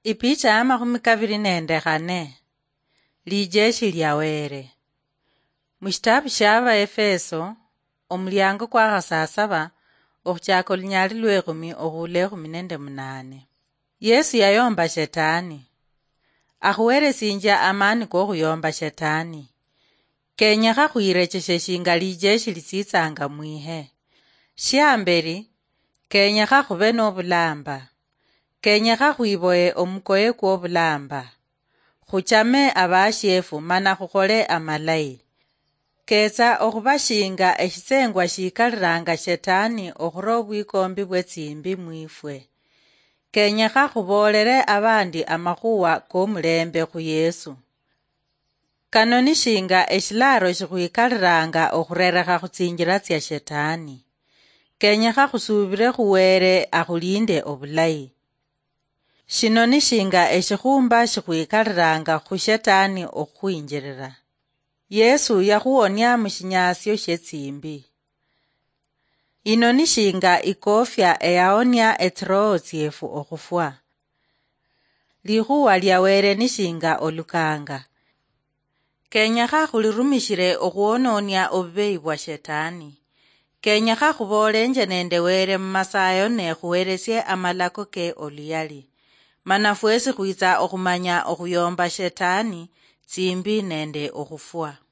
Ipicha ya 24 lijeshi lya were. Mushitabu shava Efeso omulyango kwa 7 okuchaka linyali lwe 10 okhule 18. Yesu yayomba shetani. Akhuweresinja amani kokhuyomba shetani. Kenyakha khwirecheshe shinga lijeshi litsitsanga mwihe. Shiamberi, kenyakha khube nobulamba. Kenyakha khwiboye omukoye kw'obulamba. Khuchame abashefu mana khukhole amalayi. Ketsa okhubashinga eshitsengwa shikaliranga shetani okhura obwikombi bwetsimbi mwifwe. Kenyakha khubolere abandi amakhuwa k'omulembe khu Yesu. Kano nishinga eshilaro shikhwikaliranga okhurerekha khutsinjira tsya shetani. Kenyakha khusubire khuwere akhulinde obulayi. Shino nishinga eshikhumba shikhwikaliranga khu shetani okhwinjirira. Yesu yakhuwonya mushinyasyo shetsimbi. Ino nishinga ikofya eyawonya etsiroho tsyefu okhufwa. Likhuwa lyawere nishinga olukanga. Kenyakha khulirumishire okhuwononya obubeyi bwa shetani. Kenyakha khubolenje nende were mumasayo ne khuweresye amalako ke oluyali. Mana fwesi khwitsa okhumanya okhuyomba shetani, tsimbi nende okhufwa.